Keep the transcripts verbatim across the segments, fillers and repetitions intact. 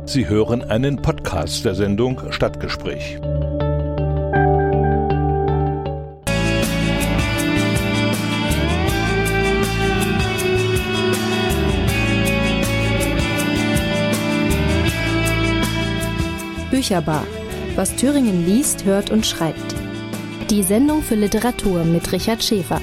Sie hören einen Podcast der Sendung Stadtgespräch. Bücherbar. Was Thüringen liest, hört und schreibt. Die Sendung für Literatur mit Richard Schäfer.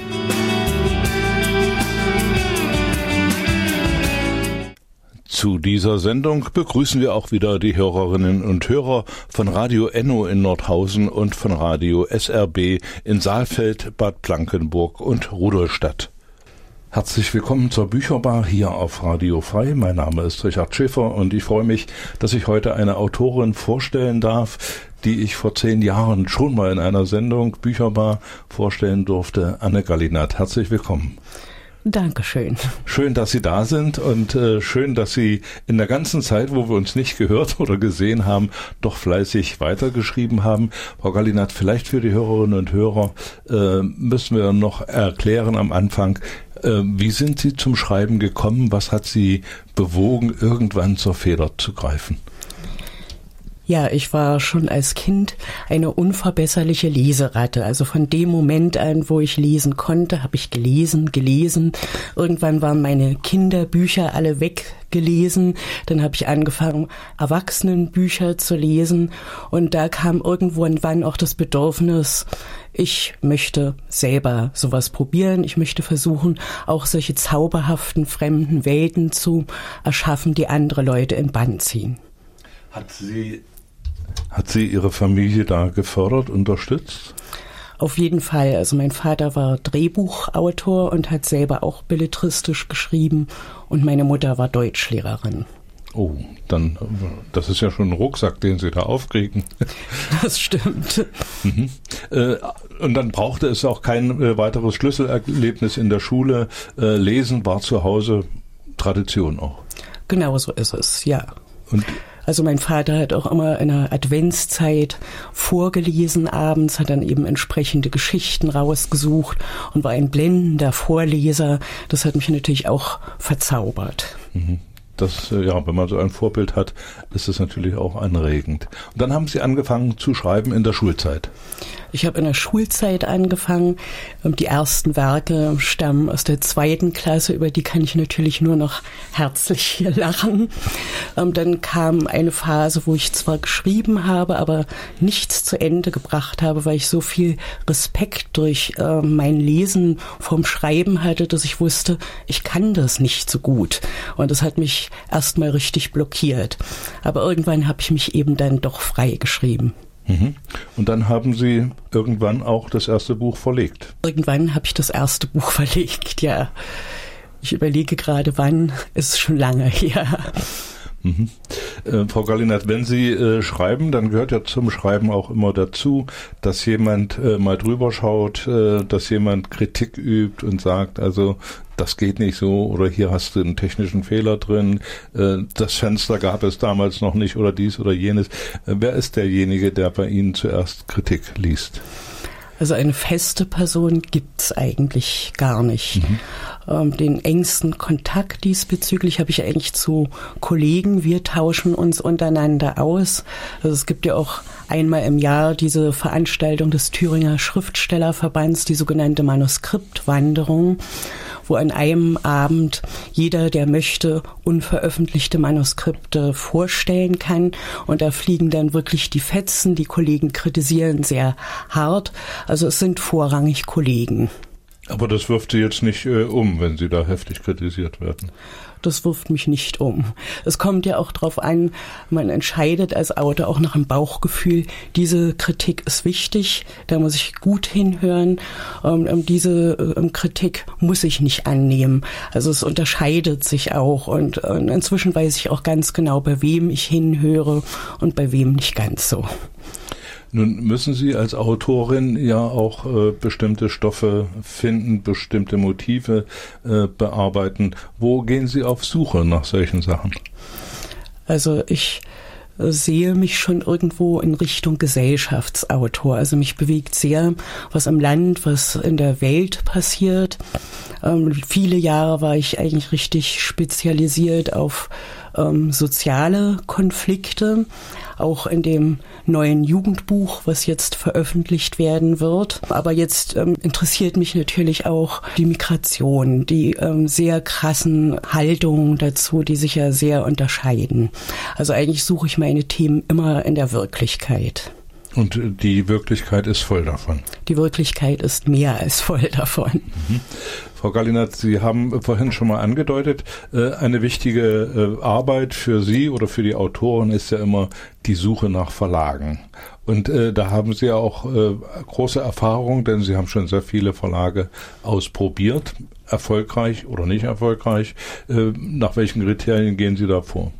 Zu dieser Sendung begrüßen wir auch wieder die Hörerinnen und Hörer von Radio Enno in Nordhausen und von Radio S R B in Saalfeld, Bad Blankenburg und Rudolstadt. Herzlich willkommen zur Bücherbar hier auf Radio Frei. Mein Name ist Richard Schäfer und ich freue mich, dass ich heute eine Autorin vorstellen darf, die ich vor zehn Jahren schon mal in einer Sendung Bücherbar vorstellen durfte. Anne Gallinat, herzlich willkommen. Dankeschön. Schön, dass Sie da sind und äh, schön, dass Sie in der ganzen Zeit, wo wir uns nicht gehört oder gesehen haben, doch fleißig weitergeschrieben haben. Frau Gallinat, vielleicht für die Hörerinnen und Hörer äh, müssen wir noch erklären am Anfang, äh, wie sind Sie zum Schreiben gekommen? Was hat Sie bewogen, irgendwann zur Feder zu greifen? Ja, ich war schon als Kind eine unverbesserliche Leseratte. Also von dem Moment an, wo ich lesen konnte, habe ich gelesen, gelesen. Irgendwann waren meine Kinderbücher alle weggelesen. Dann habe ich angefangen, Erwachsenenbücher zu lesen. Und da kam irgendwann auch das Bedürfnis, ich möchte selber sowas probieren. Ich möchte versuchen, auch solche zauberhaften, fremden Welten zu erschaffen, die andere Leute in Bann ziehen. Hat Sie Hat Sie Ihre Familie da gefördert, unterstützt? Auf jeden Fall. Also mein Vater war Drehbuchautor und hat selber auch belletristisch geschrieben und meine Mutter war Deutschlehrerin. Oh, dann, das ist ja schon ein Rucksack, den Sie da aufkriegen. Das stimmt. Mhm. Äh, und dann brauchte es auch kein äh, weiteres Schlüsselerlebnis in der Schule. Äh, Lesen war zu Hause Tradition auch. Genau so ist es, ja. Und Also mein Vater hat auch immer in der Adventszeit vorgelesen abends, hat dann eben entsprechende Geschichten rausgesucht und war ein blendender Vorleser. Das hat mich natürlich auch verzaubert. Das, ja, wenn man so ein Vorbild hat, ist es natürlich auch anregend. Und dann haben Sie angefangen zu schreiben in der Schulzeit. Ich habe in der Schulzeit angefangen. Die ersten Werke stammen aus der zweiten Klasse, über die kann ich natürlich nur noch herzlich lachen. Dann kam eine Phase, wo ich zwar geschrieben habe, aber nichts zu Ende gebracht habe, weil ich so viel Respekt durch mein Lesen vom Schreiben hatte, dass ich wusste, ich kann das nicht so gut. Und das hat mich erstmal richtig blockiert. Aber irgendwann habe ich mich eben dann doch frei geschrieben. Mhm. Und dann haben Sie irgendwann auch das erste Buch verlegt? Irgendwann habe ich das erste Buch verlegt, ja. Ich überlege gerade, wann, ist schon lange her. Mhm. Äh, Frau Gallinat, wenn Sie äh, schreiben, dann gehört ja zum Schreiben auch immer dazu, dass jemand äh, mal drüber schaut, äh, dass jemand Kritik übt und sagt, also das geht nicht so oder hier hast du einen technischen Fehler drin, äh, das Fenster gab es damals noch nicht oder dies oder jenes. Äh, wer ist derjenige, der bei Ihnen zuerst Kritik liest? Also eine feste Person gibt's eigentlich gar nicht. Mhm. Ähm, den engsten Kontakt diesbezüglich habe ich eigentlich zu Kollegen. Wir tauschen uns untereinander aus. Also es gibt ja auch einmal im Jahr diese Veranstaltung des Thüringer Schriftstellerverbands, die sogenannte Manuskriptwanderung, wo an einem Abend jeder, der möchte, unveröffentlichte Manuskripte vorstellen kann. Und da fliegen dann wirklich die Fetzen. Die Kollegen kritisieren sehr hart. Also es sind vorrangig Kollegen. Aber das wirft Sie jetzt nicht äh, um, wenn Sie da heftig kritisiert werden? Das wirft mich nicht um. Es kommt ja auch drauf an, man entscheidet als Autor auch nach dem Bauchgefühl, diese Kritik ist wichtig, da muss ich gut hinhören, ähm, diese ähm, Kritik muss ich nicht annehmen. Also es unterscheidet sich auch und äh, inzwischen weiß ich auch ganz genau, bei wem ich hinhöre und bei wem nicht ganz so. Nun müssen Sie als Autorin ja auch äh, bestimmte Stoffe finden, bestimmte Motive äh, bearbeiten. Wo gehen Sie auf Suche nach solchen Sachen? Also ich äh, sehe mich schon irgendwo in Richtung Gesellschaftsautor. Also mich bewegt sehr, was im Land, was in der Welt passiert. Ähm, viele Jahre war ich eigentlich richtig spezialisiert auf ähm, soziale Konflikte, auch in dem neuen Jugendbuch, was jetzt veröffentlicht werden wird. Aber jetzt ähm, interessiert mich natürlich auch die Migration, die ähm, sehr krassen Haltungen dazu, die sich ja sehr unterscheiden. Also eigentlich suche ich meine Themen immer in der Wirklichkeit. Und die Wirklichkeit ist voll davon. Die Wirklichkeit ist mehr als voll davon. Mhm. Frau Gallinat, Sie haben vorhin schon mal angedeutet, eine wichtige Arbeit für Sie oder für die Autoren ist ja immer die Suche nach Verlagen. Und äh, da haben Sie ja auch äh, große Erfahrung, denn Sie haben schon sehr viele Verlage ausprobiert, erfolgreich oder nicht erfolgreich. Äh, nach welchen Kriterien gehen Sie da vor?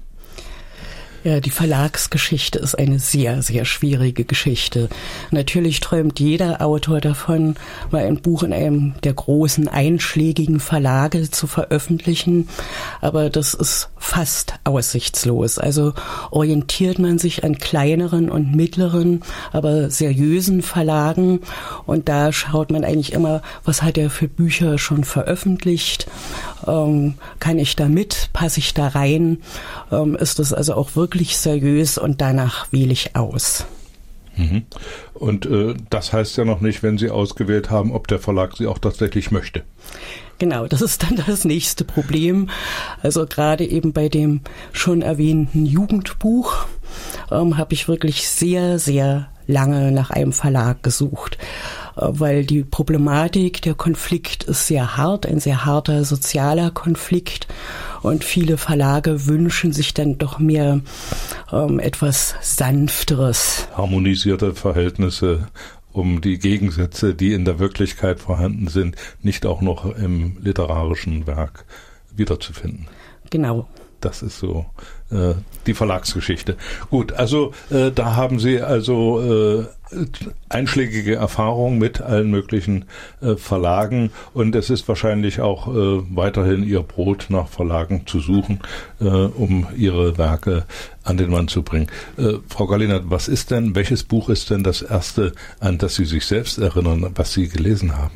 Ja, die Verlagsgeschichte ist eine sehr, sehr schwierige Geschichte. Natürlich träumt jeder Autor davon, mal ein Buch in einem der großen einschlägigen Verlage zu veröffentlichen, aber das ist fast aussichtslos. Also orientiert man sich an kleineren und mittleren, aber seriösen Verlagen und da schaut man eigentlich immer, was hat er für Bücher schon veröffentlicht, ähm, kann ich da mit, passe ich da rein, ähm, ist das also auch wirklich seriös und danach wähle ich aus. Mhm. Und äh, das heißt ja noch nicht, wenn Sie ausgewählt haben, ob der Verlag Sie auch tatsächlich möchte. Genau, das ist dann das nächste Problem. Also gerade eben bei dem schon erwähnten Jugendbuch ähm, habe ich wirklich sehr, sehr lange nach einem Verlag gesucht, äh, weil die Problematik, der Konflikt ist sehr hart, ein sehr harter sozialer Konflikt. Und viele Verlage wünschen sich dann doch mehr ähm, etwas Sanfteres. Harmonisierte Verhältnisse, um die Gegensätze, die in der Wirklichkeit vorhanden sind, nicht auch noch im literarischen Werk wiederzufinden. Genau. Das ist so äh, die Verlagsgeschichte. Gut, also äh, da haben Sie also äh, einschlägige Erfahrung mit allen möglichen äh, Verlagen und es ist wahrscheinlich auch äh, weiterhin Ihr Brot, nach Verlagen zu suchen, äh, um Ihre Werke an den Mann zu bringen. Äh, Frau Gallinat, was ist denn, welches Buch ist denn das erste, an das Sie sich selbst erinnern, was Sie gelesen haben?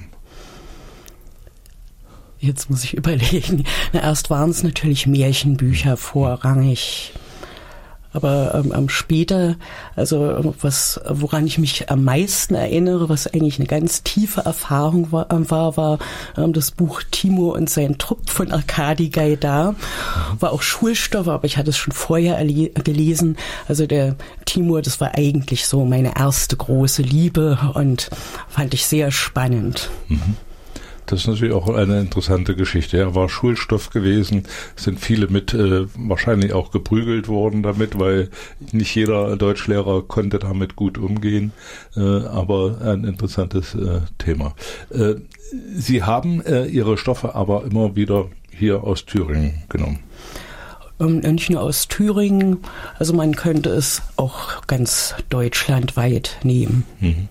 Jetzt muss ich überlegen. Na, erst waren es natürlich Märchenbücher vorrangig. Aber ähm, ähm, später, also was, woran ich mich am meisten erinnere, was eigentlich eine ganz tiefe Erfahrung war, war, war ähm, das Buch Timo und sein Trupp von Arkadi Gaidar. War auch Schulstoff, aber ich hatte es schon vorher erle- gelesen. Also der Timur, das war eigentlich so meine erste große Liebe und fand ich sehr spannend. Mhm. Das ist natürlich auch eine interessante Geschichte. Er war Schulstoff gewesen, es sind viele mit äh, wahrscheinlich auch geprügelt worden damit, weil nicht jeder Deutschlehrer konnte damit gut umgehen, äh, aber ein interessantes äh, Thema. Äh, Sie haben äh, Ihre Stoffe aber immer wieder hier aus Thüringen genommen. Ähm, nicht nur aus Thüringen, also man könnte es auch ganz deutschlandweit nehmen. Mhm.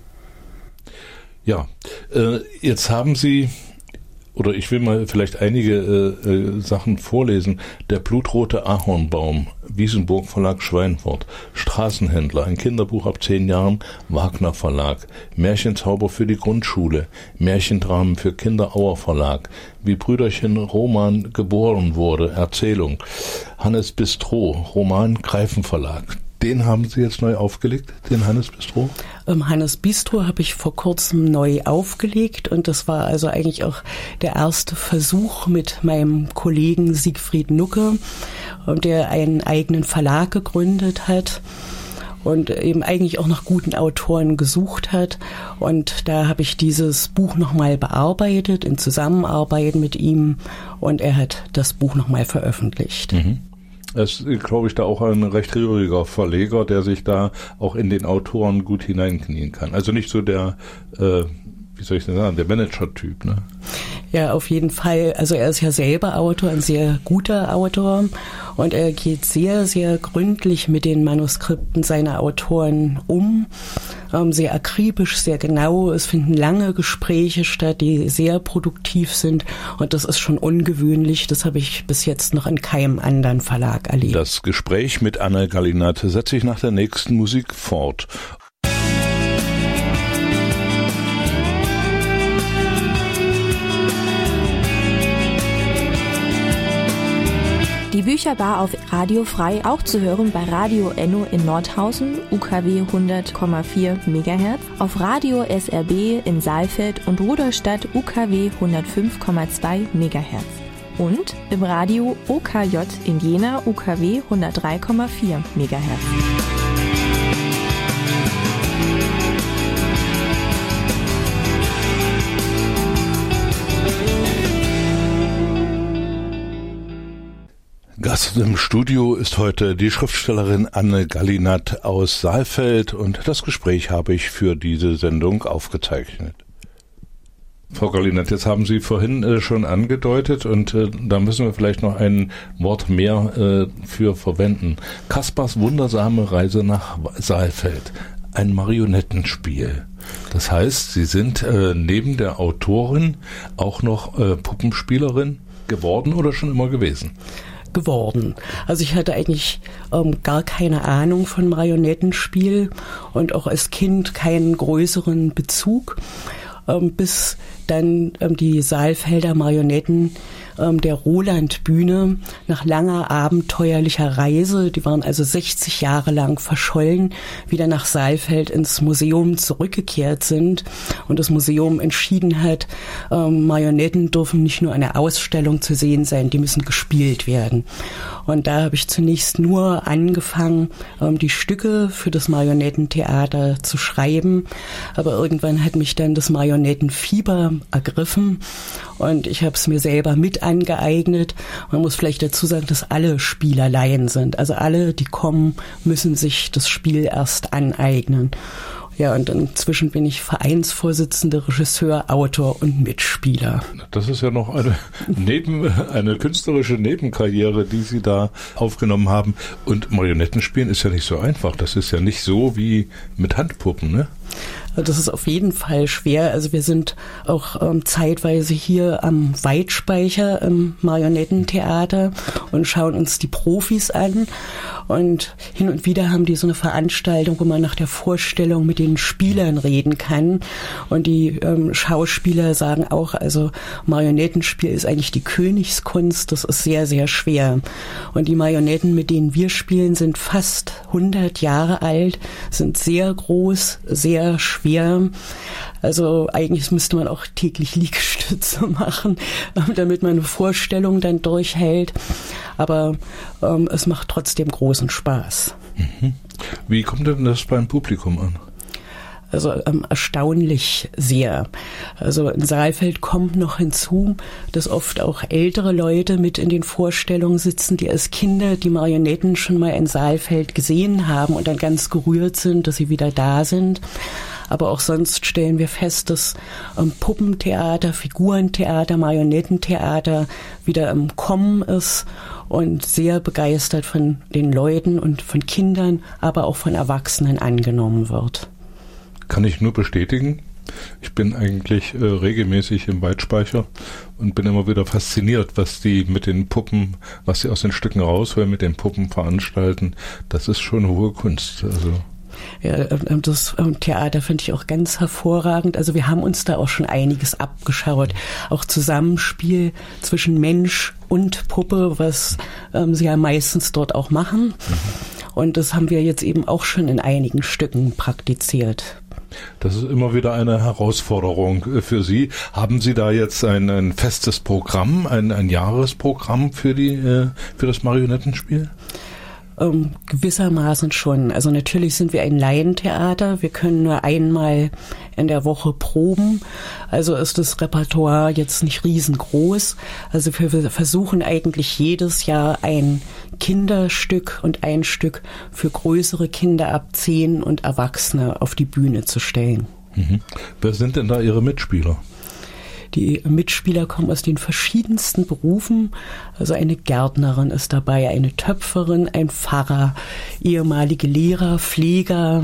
Ja, äh, jetzt haben Sie, oder ich will mal vielleicht einige äh, äh, Sachen vorlesen. Der blutrote Ahornbaum, Wiesenburg Verlag Schweinfurt, Straßenhändler, ein Kinderbuch ab zehn Jahren, Wagner Verlag, Märchenzauber für die Grundschule, Märchendramen für Kinder, Auer Verlag, wie Brüderchen Roman geboren wurde, Erzählung, Hannes Bistroh, Roman Greifen Verlag. Den haben Sie jetzt neu aufgelegt, den Hannes Bistroh? Ähm, Hannes Bistroh habe ich vor kurzem neu aufgelegt und das war also eigentlich auch der erste Versuch mit meinem Kollegen Siegfried Nucke, der einen eigenen Verlag gegründet hat und eben eigentlich auch nach guten Autoren gesucht hat. Und da habe ich dieses Buch nochmal bearbeitet, in Zusammenarbeit mit ihm und er hat das Buch nochmal veröffentlicht. Mhm. Es ist, glaube ich, da auch ein recht rühriger Verleger, der sich da auch in den Autoren gut hineinknien kann. Also nicht so der, äh, wie soll ich denn sagen, der Manager-Typ, ne? Ja, auf jeden Fall. Also er ist ja selber Autor, ein sehr guter Autor und er geht sehr, sehr gründlich mit den Manuskripten seiner Autoren um. Ähm, sehr akribisch, sehr genau. Es finden lange Gespräche statt, die sehr produktiv sind und das ist schon ungewöhnlich. Das habe ich bis jetzt noch in keinem anderen Verlag erlebt. Das Gespräch mit Anna Gallinat setze ich nach der nächsten Musik fort. Die Bücherbar auf Radio Frei auch zu hören bei Radio Enno in Nordhausen, U K W hundert Komma vier Megahertz, auf Radio S R B in Saalfeld und Rudolstadt U K W hundertfünf Komma zwei Megahertz. Und im Radio O K J in Jena U K W hundertdrei Komma vier Megahertz. Gast im Studio ist heute die Schriftstellerin Anne Gallinat aus Saalfeld und das Gespräch habe ich für diese Sendung aufgezeichnet. Frau Gallinat, jetzt haben Sie vorhin äh, schon angedeutet und äh, da müssen wir vielleicht noch ein Wort mehr äh, für verwenden. Kaspars wundersame Reise nach Saalfeld, ein Marionettenspiel. Das heißt, Sie sind äh, neben der Autorin auch noch äh, Puppenspielerin geworden oder schon immer gewesen? geworden. Also ich hatte eigentlich ähm, gar keine Ahnung von Marionettenspiel und auch als Kind keinen größeren Bezug, ähm, bis dann ähm, die Saalfelder Marionetten ähm, der Roland-Bühne nach langer abenteuerlicher Reise, die waren also sechzig Jahre lang verschollen, wieder nach Saalfeld ins Museum zurückgekehrt sind und das Museum entschieden hat, ähm, Marionetten dürfen nicht nur an der Ausstellung zu sehen sein, die müssen gespielt werden. Und da habe ich zunächst nur angefangen, ähm, die Stücke für das Marionettentheater zu schreiben, aber irgendwann hat mich dann das Marionettenfieber ergriffen und ich habe es mir selber mit angeeignet. Man muss vielleicht dazu sagen, dass alle Spieler Laien sind. Also alle, die kommen, müssen sich das Spiel erst aneignen. Ja, und inzwischen bin ich Vereinsvorsitzender, Regisseur, Autor und Mitspieler. Das ist ja noch eine, neben, eine künstlerische Nebenkarriere, die Sie da aufgenommen haben. Und Marionettenspielen ist ja nicht so einfach. Das ist ja nicht so wie mit Handpuppen, ne? Das ist auf jeden Fall schwer. Also wir sind auch ähm, zeitweise hier am Weitspeicher im Marionettentheater und schauen uns die Profis an. Und hin und wieder haben die so eine Veranstaltung, wo man nach der Vorstellung mit den Spielern reden kann. Und die ähm, Schauspieler sagen auch, also Marionettenspiel ist eigentlich die Königskunst. Das ist sehr, sehr schwer. Und die Marionetten, mit denen wir spielen, sind fast hundert Jahre alt, sind sehr groß, sehr schwer. Also eigentlich müsste man auch täglich Liegestütze machen, damit man eine Vorstellung dann durchhält. Aber ähm, es macht trotzdem großen Spaß. Mhm. Wie kommt denn das beim Publikum an? Also ähm, erstaunlich sehr. Also in Saalfeld kommt noch hinzu, dass oft auch ältere Leute mit in den Vorstellungen sitzen, die als Kinder die Marionetten schon mal in Saalfeld gesehen haben und dann ganz gerührt sind, dass sie wieder da sind. Aber auch sonst stellen wir fest, dass ähm, Puppentheater, Figurentheater, Marionettentheater wieder im Kommen ist und sehr begeistert von den Leuten und von Kindern, aber auch von Erwachsenen angenommen wird. Kann ich nur bestätigen. Ich bin eigentlich äh, regelmäßig im Weitspeicher und bin immer wieder fasziniert, was die mit den Puppen, was sie aus den Stücken rausholen, mit den Puppen veranstalten. Das ist schon hohe Kunst. Also ja, das Theater finde ich auch ganz hervorragend. Also wir haben uns da auch schon einiges abgeschaut. Auch Zusammenspiel zwischen Mensch und Puppe, was ähm, sie ja meistens dort auch machen. Mhm. Und das haben wir jetzt eben auch schon in einigen Stücken praktiziert. Das ist immer wieder eine Herausforderung für Sie. Haben Sie da jetzt ein, ein festes Programm, ein, ein Jahresprogramm für die, äh, für das Marionettenspiel? Ähm, gewissermaßen schon. Also natürlich sind wir ein Laientheater. Wir können nur einmal in der Woche proben. Also ist das Repertoire jetzt nicht riesengroß. Also wir versuchen eigentlich jedes Jahr ein Kinderstück und ein Stück für größere Kinder ab zehn und Erwachsene auf die Bühne zu stellen. Mhm. Wer sind denn da Ihre Mitspieler? Die Mitspieler kommen aus den verschiedensten Berufen. Also eine Gärtnerin ist dabei, eine Töpferin, ein Pfarrer, ehemalige Lehrer, Pfleger,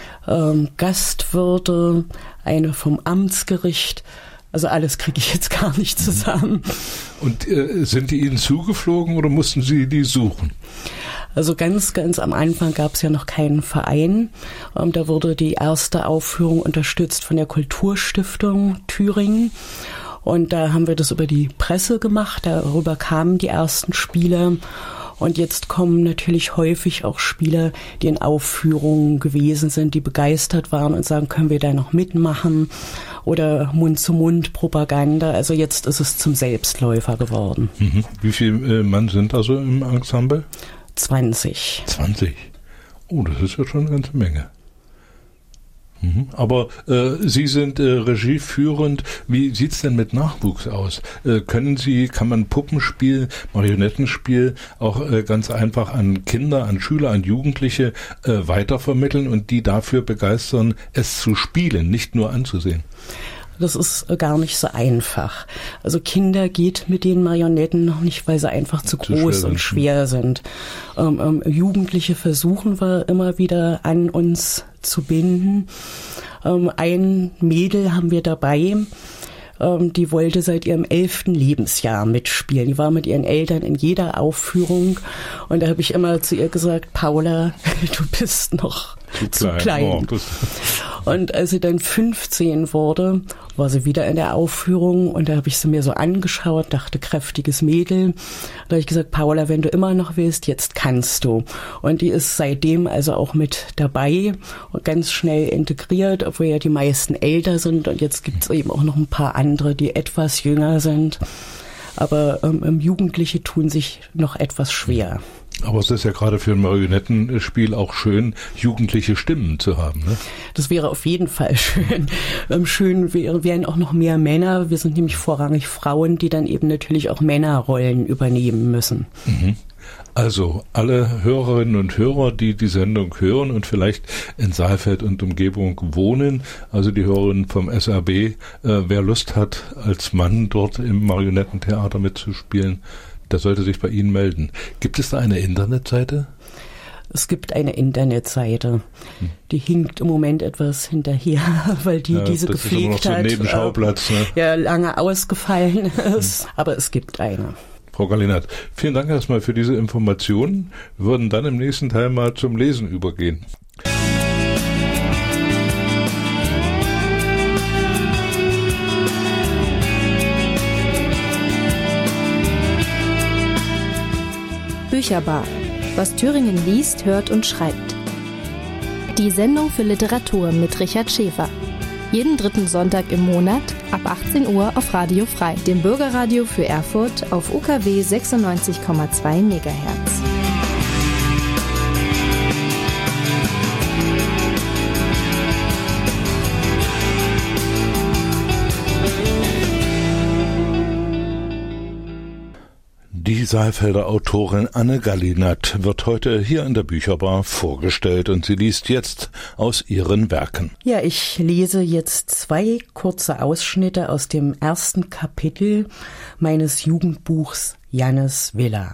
ähm, Gastwirte, eine vom Amtsgericht. Also alles kriege ich jetzt gar nicht zusammen. Und äh, sind die Ihnen zugeflogen oder mussten Sie die suchen? Also ganz, ganz am Anfang gab es ja noch keinen Verein. Ähm, da wurde die erste Aufführung unterstützt von der Kulturstiftung Thüringen. Und da haben wir das über die Presse gemacht. Darüber kamen die ersten Spieler. Und jetzt kommen natürlich häufig auch Spieler, die in Aufführungen gewesen sind, die begeistert waren und sagen, können wir da noch mitmachen? Oder Mund-zu-Mund-Propaganda. Also jetzt ist es zum Selbstläufer geworden. Mhm. Wie viele äh, Mann sind also im Ensemble? zwanzig. zwanzig? Oh, das ist ja schon eine ganze Menge. Mhm. Aber äh, Sie sind äh, regieführend. Wie sieht's denn mit Nachwuchs aus? Äh, können Sie, kann man Puppenspiel, Marionettenspiel auch äh, ganz einfach an Kinder, an Schüler, an Jugendliche äh, weitervermitteln und die dafür begeistern, es zu spielen, nicht nur anzusehen? Das ist gar nicht so einfach. Also Kinder geht mit den Marionetten noch nicht, weil sie einfach zu, zu groß schwer und schwer sind. Ähm, ähm, Jugendliche versuchen wir immer wieder an uns zu binden. Ähm, ein Mädel haben wir dabei, ähm, die wollte seit ihrem elften Lebensjahr mitspielen. Die war mit ihren Eltern in jeder Aufführung und da habe ich immer zu ihr gesagt, Paula, du bist noch zu klein. Zu klein. Oh, und als sie dann fünfzehn wurde, war sie wieder in der Aufführung und da habe ich sie mir so angeschaut, dachte, kräftiges Mädel. Da habe ich gesagt, Paula, wenn du immer noch willst, jetzt kannst du. Und die ist seitdem also auch mit dabei und ganz schnell integriert, obwohl ja die meisten älter sind und jetzt gibt es eben auch noch ein paar andere, die etwas jünger sind. Aber ähm, Jugendliche tun sich noch etwas schwer. Aber es ist ja gerade für ein Marionettenspiel auch schön, jugendliche Stimmen zu haben, ne? Das wäre auf jeden Fall schön. Ähm, schön wär, wären auch noch mehr Männer. Wir sind nämlich vorrangig Frauen, die dann eben natürlich auch Männerrollen übernehmen müssen. Mhm. Also alle Hörerinnen und Hörer, die die Sendung hören und vielleicht in Saalfeld und Umgebung wohnen, also die Hörerinnen vom S R B, äh, wer Lust hat, als Mann dort im Marionettentheater mitzuspielen, der sollte sich bei Ihnen melden. Gibt es da eine Internetseite? Es gibt eine Internetseite. Hm. Die hinkt im Moment etwas hinterher, weil die ja, diese das gepflegt ist immer noch so ein hat. Nebenschauplatz, ne? Ja, lange ausgefallen ist. Hm. Aber es gibt eine. Frau Gallinat, vielen Dank erstmal für diese Informationen. Wir würden dann im nächsten Teil mal zum Lesen übergehen. Bücherbar. Was Thüringen liest, hört und schreibt. Die Sendung für Literatur mit Richard Schäfer. Jeden dritten Sonntag im Monat ab achtzehn Uhr auf Radio Frei, dem Bürgerradio für Erfurt auf U K W sechsundneunzig Komma zwei Megahertz. Die Saalfelder Autorin Anne Gallinat wird heute hier in der Bücherbar vorgestellt und sie liest jetzt aus ihren Werken. Ja, ich lese jetzt zwei kurze Ausschnitte aus dem ersten Kapitel meines Jugendbuchs Jannes Villa.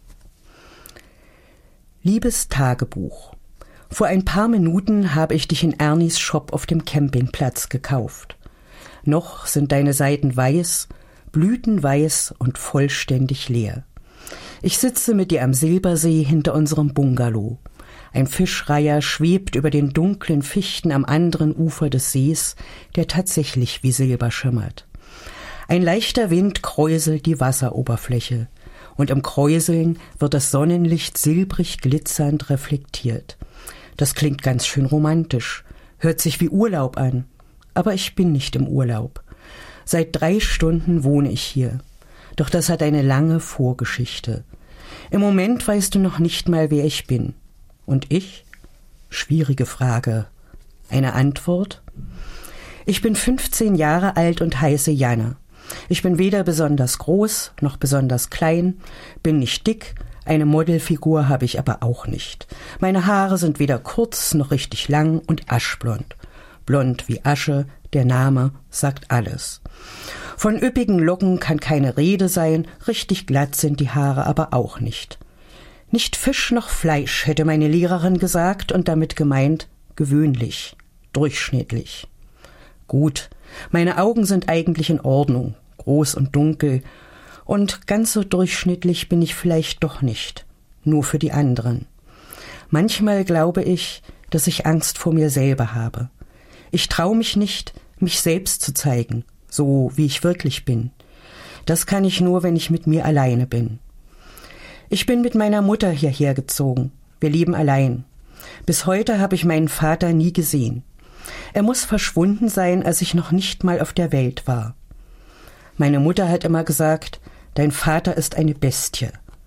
Liebes Tagebuch, vor ein paar Minuten habe ich dich in Ernies Shop auf dem Campingplatz gekauft. Noch sind deine Seiten weiß, blütenweiß und vollständig leer. Ich sitze mit dir am Silbersee hinter unserem Bungalow. Ein Fischreiher schwebt über den dunklen Fichten am anderen Ufer des Sees, der tatsächlich wie Silber schimmert. Ein leichter Wind kräuselt die Wasseroberfläche, und im Kräuseln wird das Sonnenlicht silbrig glitzernd reflektiert. Das klingt ganz schön romantisch, hört sich wie Urlaub an, aber ich bin nicht im Urlaub. Seit drei Stunden wohne ich hier. Doch das hat eine lange Vorgeschichte. Im Moment weißt du noch nicht mal, wer ich bin. Und ich? Schwierige Frage. Eine Antwort? Ich bin fünfzehn Jahre alt und heiße Janne. Ich bin weder besonders groß noch besonders klein, bin nicht dick, eine Modelfigur habe ich aber auch nicht. Meine Haare sind weder kurz noch richtig lang und aschblond. Blond wie Asche, der Name sagt alles. Von üppigen Locken kann keine Rede sein, richtig glatt sind die Haare aber auch nicht. Nicht Fisch noch Fleisch, hätte meine Lehrerin gesagt und damit gemeint, gewöhnlich, durchschnittlich. Gut, meine Augen sind eigentlich in Ordnung, groß und dunkel, und ganz so durchschnittlich bin ich vielleicht doch nicht, nur für die anderen. Manchmal glaube ich, dass ich Angst vor mir selber habe. Ich traue mich nicht, mich selbst zu zeigen, so wie ich wirklich bin. Das kann ich nur, wenn ich mit mir alleine bin. Ich bin mit meiner Mutter hierher gezogen. Wir leben allein. Bis heute habe ich meinen Vater nie gesehen. Er muss verschwunden sein, als ich noch nicht mal auf der Welt war. Meine Mutter hat immer gesagt, dein Vater ist eine Bestie.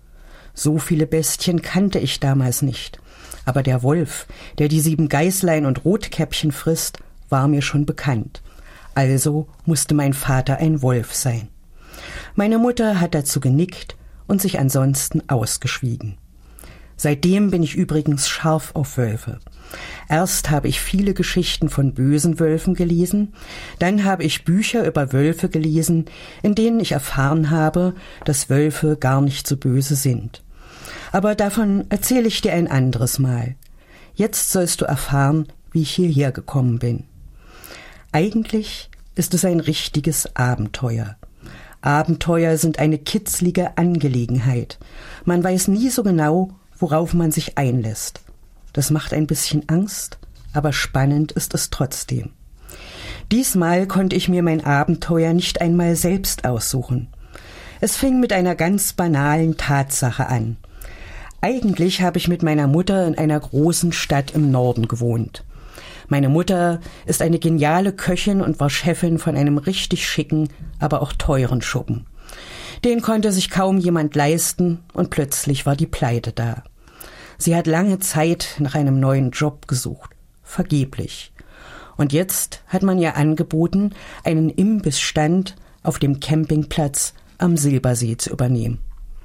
So viele Bestien kannte ich damals nicht. Aber der Wolf, der die sieben Geißlein und Rotkäppchen frisst, war mir schon bekannt. Also musste mein Vater ein Wolf sein. Meine Mutter hat dazu genickt und sich ansonsten ausgeschwiegen. Seitdem bin ich übrigens scharf auf Wölfe. Erst habe ich viele Geschichten von bösen Wölfen gelesen, dann habe ich Bücher über Wölfe gelesen, in denen ich erfahren habe, dass Wölfe gar nicht so böse sind. Aber davon erzähle ich dir ein anderes Mal. Jetzt sollst du erfahren, wie ich hierher gekommen bin. Eigentlich ist es ein richtiges Abenteuer. Abenteuer sind eine kitzlige Angelegenheit. Man weiß nie so genau, worauf man sich einlässt. Das macht ein bisschen Angst, aber spannend ist es trotzdem. Diesmal konnte ich mir mein Abenteuer nicht einmal selbst aussuchen. Es fing mit einer ganz banalen Tatsache an. Eigentlich habe ich mit meiner Mutter in einer großen Stadt im Norden gewohnt. Meine Mutter ist eine geniale Köchin und war Chefin von einem richtig schicken, aber auch teuren Schuppen. Den konnte sich kaum jemand leisten und plötzlich war die Pleite da. Sie hat lange Zeit nach einem neuen Job gesucht, vergeblich. Und jetzt hat man ihr angeboten, einen Imbissstand auf dem Campingplatz am Silbersee zu übernehmen.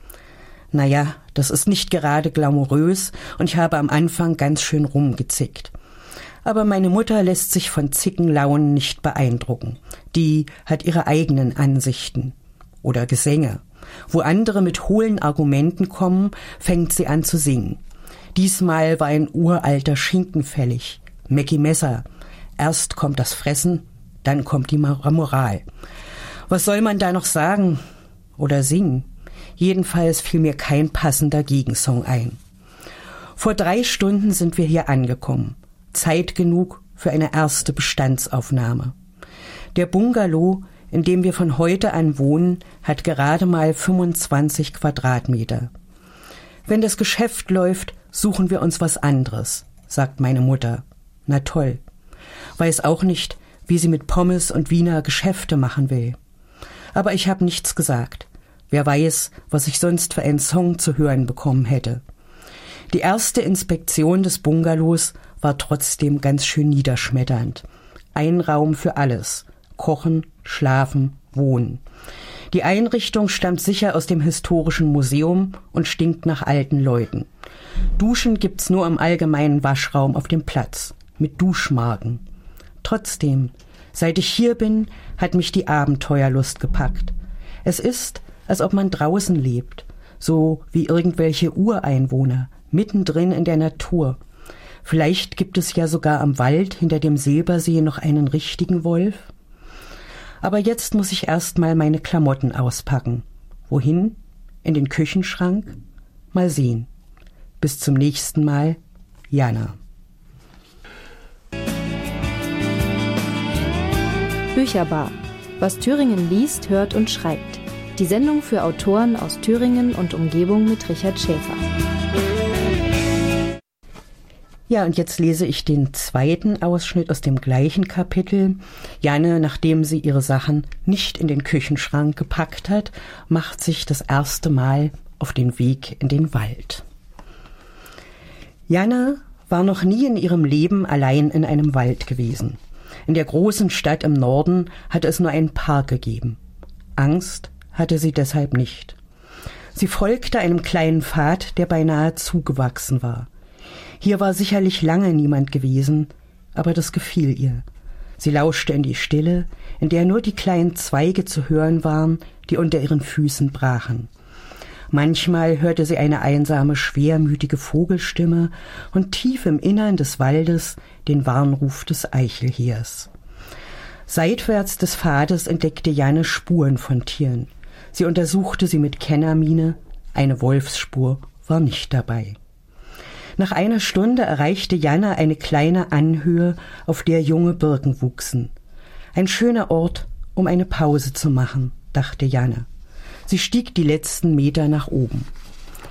Naja, das ist nicht gerade glamourös und ich habe am Anfang ganz schön rumgezickt. Aber meine Mutter lässt sich von Zickenlaunen nicht beeindrucken. Die hat ihre eigenen Ansichten oder Gesänge. Wo andere mit hohlen Argumenten kommen, fängt sie an zu singen. Diesmal war ein uralter Schinken fällig. Mäcki Messer. Erst kommt das Fressen, dann kommt die Moral. Was soll man da noch sagen oder singen? Jedenfalls fiel mir kein passender Gegensong ein. Vor drei Stunden sind wir hier angekommen. Zeit genug für eine erste Bestandsaufnahme. Der Bungalow, in dem wir von heute an wohnen, hat gerade mal fünfundzwanzig Quadratmeter. Wenn das Geschäft läuft, suchen wir uns was anderes, sagt meine Mutter. Na toll. Weiß auch nicht, wie sie mit Pommes und Wiener Geschäfte machen will. Aber ich habe nichts gesagt. Wer weiß, was ich sonst für einen Song zu hören bekommen hätte. Die erste Inspektion des Bungalows war trotzdem ganz schön niederschmetternd. Ein Raum für alles. Kochen, schlafen, wohnen. Die Einrichtung stammt sicher aus dem historischen Museum und stinkt nach alten Leuten. Duschen gibt's nur im allgemeinen Waschraum auf dem Platz, mit Duschmarken. Trotzdem, seit ich hier bin, hat mich die Abenteuerlust gepackt. Es ist, als ob man draußen lebt, so wie irgendwelche Ureinwohner, mittendrin in der Natur. Vielleicht gibt es ja sogar am Wald hinter dem Silbersee noch einen richtigen Wolf. Aber jetzt muss ich erst mal meine Klamotten auspacken. Wohin? In den Küchenschrank? Mal sehen. Bis zum nächsten Mal, Jana. Bücherbar. Was Thüringen liest, hört und schreibt. Die Sendung für Autoren aus Thüringen und Umgebung mit Richard Schäfer. Ja, und jetzt lese ich den zweiten Ausschnitt aus dem gleichen Kapitel. Janne, nachdem sie ihre Sachen nicht in den Küchenschrank gepackt hat, macht sich das erste Mal auf den Weg in den Wald. Janne war noch nie in ihrem Leben allein in einem Wald gewesen. In der großen Stadt im Norden hatte es nur einen Park gegeben. Angst hatte sie deshalb nicht. Sie folgte einem kleinen Pfad, der beinahe zugewachsen war. Hier war sicherlich lange niemand gewesen, aber das gefiel ihr. Sie lauschte in die Stille, in der nur die kleinen Zweige zu hören waren, die unter ihren Füßen brachen. Manchmal hörte sie eine einsame, schwermütige Vogelstimme und tief im Innern des Waldes den Warnruf des Eichelhirs. Seitwärts des Pfades entdeckte Janne Spuren von Tieren. Sie untersuchte sie mit Kennermiene, eine Wolfsspur war nicht dabei. Nach einer Stunde erreichte Janne eine kleine Anhöhe, auf der junge Birken wuchsen. Ein schöner Ort, um eine Pause zu machen, dachte Janne. Sie stieg die letzten Meter nach oben.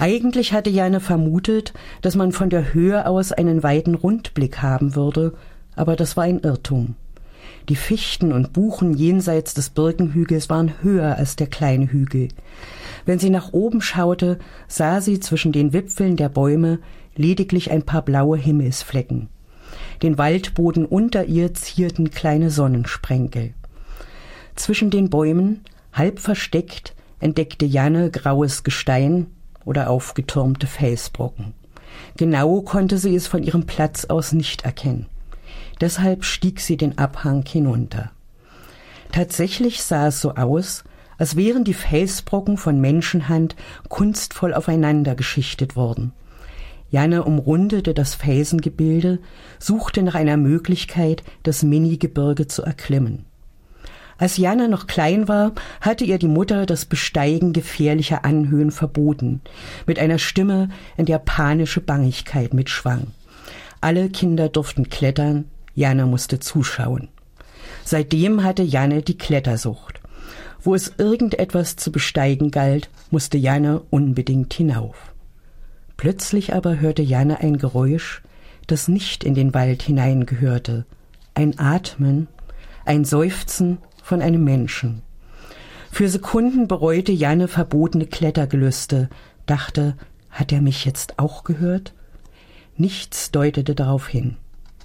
Eigentlich hatte Janne vermutet, dass man von der Höhe aus einen weiten Rundblick haben würde, aber das war ein Irrtum. Die Fichten und Buchen jenseits des Birkenhügels waren höher als der kleine Hügel. Wenn sie nach oben schaute, sah sie zwischen den Wipfeln der Bäume lediglich ein paar blaue Himmelsflecken. Den Waldboden unter ihr zierten kleine Sonnensprenkel. Zwischen den Bäumen, halb versteckt, entdeckte Janne graues Gestein oder aufgetürmte Felsbrocken. Genau konnte sie es von ihrem Platz aus nicht erkennen. Deshalb stieg sie den Abhang hinunter. Tatsächlich sah es so aus, als wären die Felsbrocken von Menschenhand kunstvoll aufeinander geschichtet worden. Janne umrundete das Felsengebilde, suchte nach einer Möglichkeit, das Mini-Gebirge zu erklimmen. Als Janne noch klein war, hatte ihr die Mutter das Besteigen gefährlicher Anhöhen verboten, mit einer Stimme, in der panische Bangigkeit mitschwang. Alle Kinder durften klettern, Janne musste zuschauen. Seitdem hatte Janne die Klettersucht. Wo es irgendetwas zu besteigen galt, musste Janne unbedingt hinauf. Plötzlich aber hörte Janne ein Geräusch, das nicht in den Wald hineingehörte. Ein Atmen, ein Seufzen von einem Menschen. Für Sekunden bereute Janne verbotene Klettergelüste, dachte, hat er mich jetzt auch gehört? Nichts deutete darauf hin.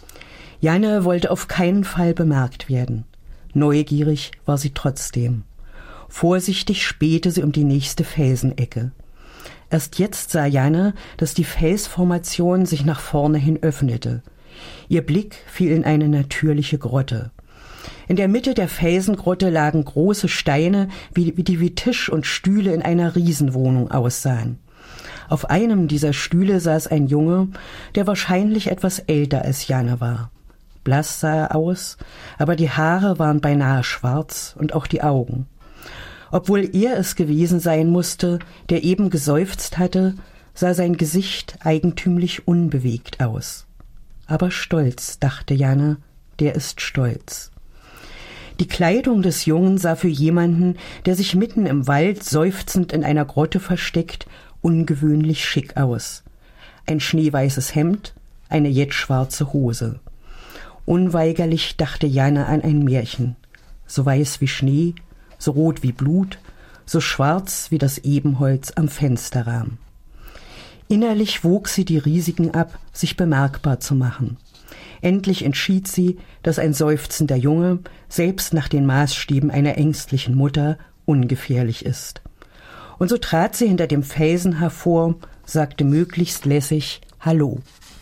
Janne wollte auf keinen Fall bemerkt werden. Neugierig war sie trotzdem. Vorsichtig spähte sie um die nächste Felsenecke. Erst jetzt sah Janne, dass die Felsformation sich nach vorne hin öffnete. Ihr Blick fiel in eine natürliche Grotte. In der Mitte der Felsengrotte lagen große Steine, wie, wie die wie Tisch und Stühle in einer Riesenwohnung aussahen. Auf einem dieser Stühle saß ein Junge, der wahrscheinlich etwas älter als Janne war. Blass sah er aus, aber die Haare waren beinahe schwarz und auch die Augen. Obwohl er es gewesen sein musste, der eben geseufzt hatte, sah sein Gesicht eigentümlich unbewegt aus. Aber stolz, dachte Janne, der ist stolz. Die Kleidung des Jungen sah für jemanden, der sich mitten im Wald seufzend in einer Grotte versteckt, ungewöhnlich schick aus. Ein schneeweißes Hemd, eine jetschwarze Hose. Unweigerlich dachte Janne an ein Märchen, so weiß wie Schnee, so rot wie Blut, so schwarz wie das Ebenholz am Fensterrahmen. Innerlich wog sie die Risiken ab, sich bemerkbar zu machen. Endlich entschied sie, dass ein seufzender Junge, selbst nach den Maßstäben einer ängstlichen Mutter, ungefährlich ist. Und so trat sie hinter dem Felsen hervor, sagte möglichst lässig »Hallo«.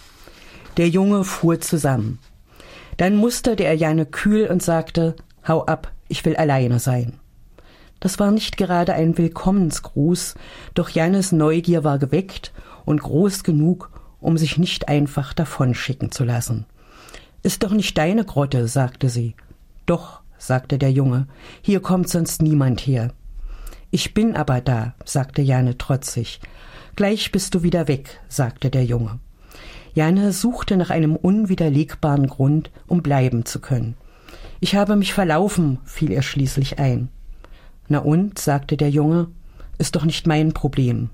Der Junge fuhr zusammen. Dann musterte er Janne kühl und sagte »Hau ab, ich will alleine sein«. Das war nicht gerade ein Willkommensgruß, doch Jannes Neugier war geweckt und groß genug, um sich nicht einfach davonschicken zu lassen. »Ist doch nicht deine Grotte«, sagte sie. »Doch«, sagte der Junge, »hier kommt sonst niemand her.« »Ich bin aber da«, sagte Janne trotzig. »Gleich bist du wieder weg«, sagte der Junge. Janne suchte nach einem unwiderlegbaren Grund, um bleiben zu können. »Ich habe mich verlaufen«, fiel ihr schließlich ein. »Na und«, sagte der Junge, »ist doch nicht mein Problem.«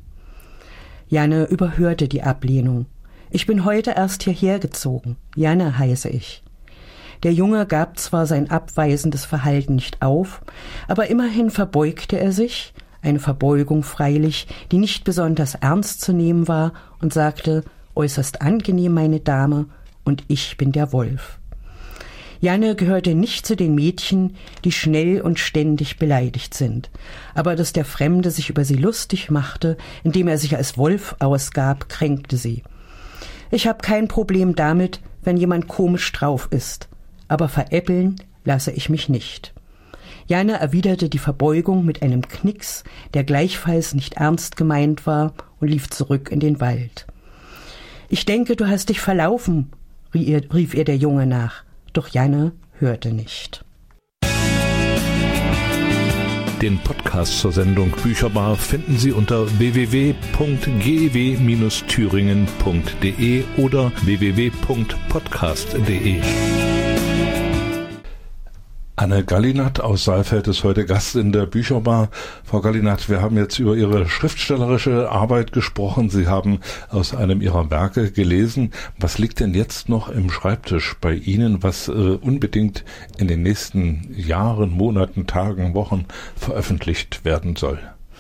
Janne überhörte die Ablehnung. »Ich bin heute erst hierher gezogen. Janne heiße ich.« Der Junge gab zwar sein abweisendes Verhalten nicht auf, aber immerhin verbeugte er sich, eine Verbeugung freilich, die nicht besonders ernst zu nehmen war, und sagte, »Äußerst angenehm, meine Dame, und ich bin der Wolf.« Janne gehörte nicht zu den Mädchen, die schnell und ständig beleidigt sind, aber dass der Fremde sich über sie lustig machte, indem er sich als Wolf ausgab, kränkte sie. »Ich habe kein Problem damit, wenn jemand komisch drauf ist, aber veräppeln lasse ich mich nicht.« Janne erwiderte die Verbeugung mit einem Knicks, der gleichfalls nicht ernst gemeint war, und lief zurück in den Wald. »Ich denke, du hast dich verlaufen«, rief ihr der Junge nach. Doch Janne hörte nicht. Den Podcast zur Sendung Bücherbar finden Sie unter w w w punkt g e w bindestrich thüringen punkt d e oder w w w punkt podcast punkt d e. Anne Gallinat aus Saalfeld ist heute Gast in der Bücherbar. Frau Gallinat, wir haben jetzt über Ihre schriftstellerische Arbeit gesprochen. Sie haben aus einem Ihrer Werke gelesen. Was liegt denn jetzt noch im Schreibtisch bei Ihnen, was äh, unbedingt in den nächsten Jahren, Monaten, Tagen, Wochen veröffentlicht werden soll?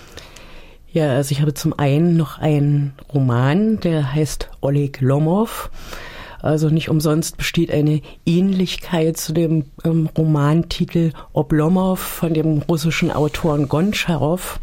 Ja, also ich habe zum einen noch einen Roman, der heißt Oleg Lomov. Also nicht umsonst besteht eine Ähnlichkeit zu dem ähm, Romantitel Oblomov von dem russischen Autoren Gontscharow.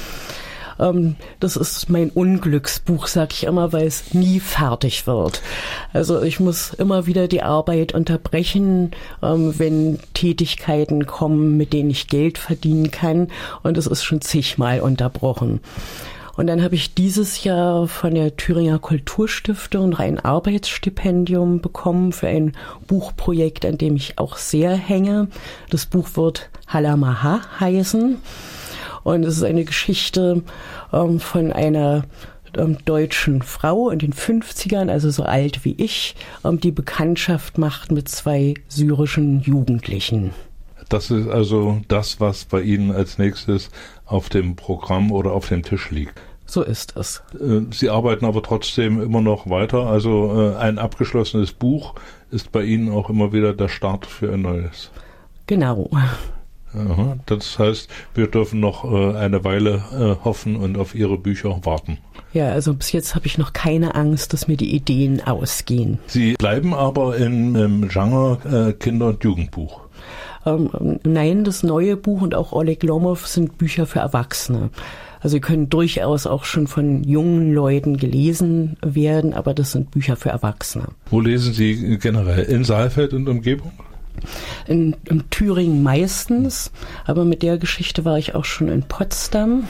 Ähm, das ist mein Unglücksbuch, sag ich immer, weil es nie fertig wird. Also ich muss immer wieder die Arbeit unterbrechen, ähm, wenn Tätigkeiten kommen, mit denen ich Geld verdienen kann. Und es ist schon zigmal unterbrochen. Und dann habe ich dieses Jahr von der Thüringer Kulturstiftung ein Arbeitsstipendium bekommen für ein Buchprojekt, an dem ich auch sehr hänge. Das Buch wird Halamaha heißen. Und es ist eine Geschichte ähm, von einer ähm, deutschen Frau in den fünfzigern, also so alt wie ich, ähm, die Bekanntschaft macht mit zwei syrischen Jugendlichen. Das ist also das, was bei Ihnen als nächstes auf dem Programm oder auf dem Tisch liegt. So ist es. Sie arbeiten aber trotzdem immer noch weiter. Also ein abgeschlossenes Buch ist bei Ihnen auch immer wieder der Start für ein neues. Genau. Aha, das heißt, wir dürfen noch eine Weile hoffen und auf Ihre Bücher warten. Ja, also bis jetzt habe ich noch keine Angst, dass mir die Ideen ausgehen. Sie bleiben aber im, im Genre Kinder- und Jugendbuch. Ähm, nein, das neue Buch und auch Oleg Lomov sind Bücher für Erwachsene. Also sie können durchaus auch schon von jungen Leuten gelesen werden, aber das sind Bücher für Erwachsene. Wo lesen Sie generell? In Saalfeld und Umgebung? In, in Thüringen meistens, aber mit der Geschichte war ich auch schon in Potsdam.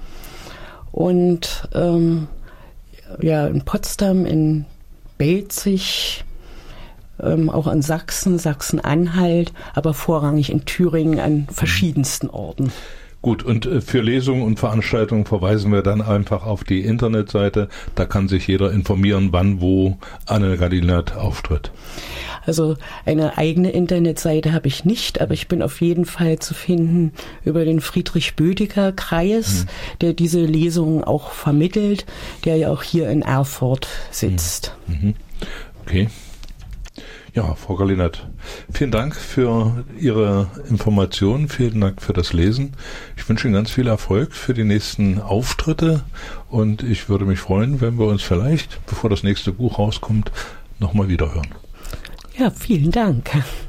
Und ähm, ja, in Potsdam, in Belzig, ähm, auch in Sachsen, Sachsen-Anhalt, aber vorrangig in Thüringen an verschiedensten Orten. Gut, und für Lesungen und Veranstaltungen verweisen wir dann einfach auf die Internetseite. Da kann sich jeder informieren, wann, wo Anne Gallinat auftritt. Also eine eigene Internetseite habe ich nicht, aber ich bin auf jeden Fall zu finden über den Friedrich-Bödecker-Kreis, mhm. der diese Lesungen auch vermittelt, der ja auch hier in Erfurt sitzt. Mhm. Okay. Ja, Frau Gallinat, vielen Dank für Ihre Informationen, vielen Dank für das Lesen. Ich wünsche Ihnen ganz viel Erfolg für die nächsten Auftritte und ich würde mich freuen, wenn wir uns vielleicht, bevor das nächste Buch rauskommt, nochmal wiederhören. Ja, vielen Dank.